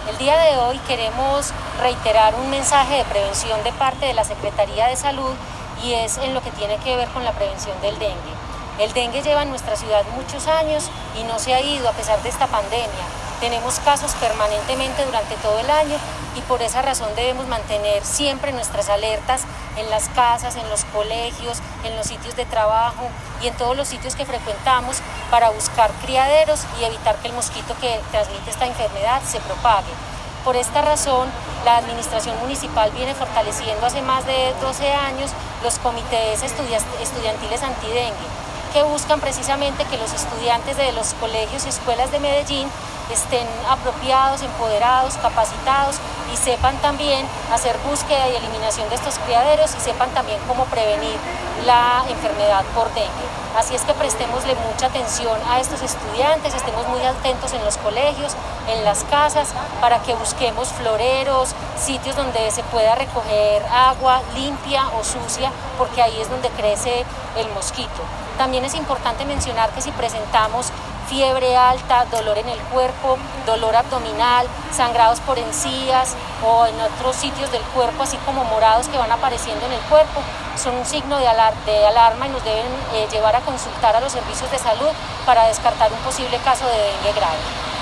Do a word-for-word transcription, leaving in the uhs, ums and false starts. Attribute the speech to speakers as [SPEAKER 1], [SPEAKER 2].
[SPEAKER 1] El día de hoy queremos reiterar un mensaje de prevención de parte de la Secretaría de Salud y es en lo que tiene que ver con la prevención del dengue. El dengue lleva en nuestra ciudad muchos años y no se ha ido a pesar de esta pandemia. Tenemos casos permanentemente durante todo el año y por esa razón debemos mantener siempre nuestras alertas en las casas, en los colegios, en los sitios de trabajo y en todos los sitios que frecuentamos para buscar criaderos y evitar que el mosquito que transmite esta enfermedad se propague. Por esta razón, la Administración Municipal viene fortaleciendo hace más de doce años los comités estudiantiles antidengue, que buscan precisamente que los estudiantes de los colegios y escuelas de Medellín estén apropiados, empoderados, capacitados y sepan también hacer búsqueda y eliminación de estos criaderos y sepan también cómo prevenir la enfermedad por dengue. Así es que prestémosle mucha atención a estos estudiantes, estemos muy atentos en los colegios, en las casas, para que busquemos floreros, sitios donde se pueda recoger agua limpia o sucia, porque ahí es donde crece el mosquito. También es importante mencionar que si presentamos fiebre alta, dolor en el cuerpo, dolor abdominal, sangrados por encías o en otros sitios del cuerpo, así como morados que van apareciendo en el cuerpo, son un signo de, alar de alarma y nos deben eh, llevar a consultar a los servicios de salud para descartar un posible caso de dengue grave.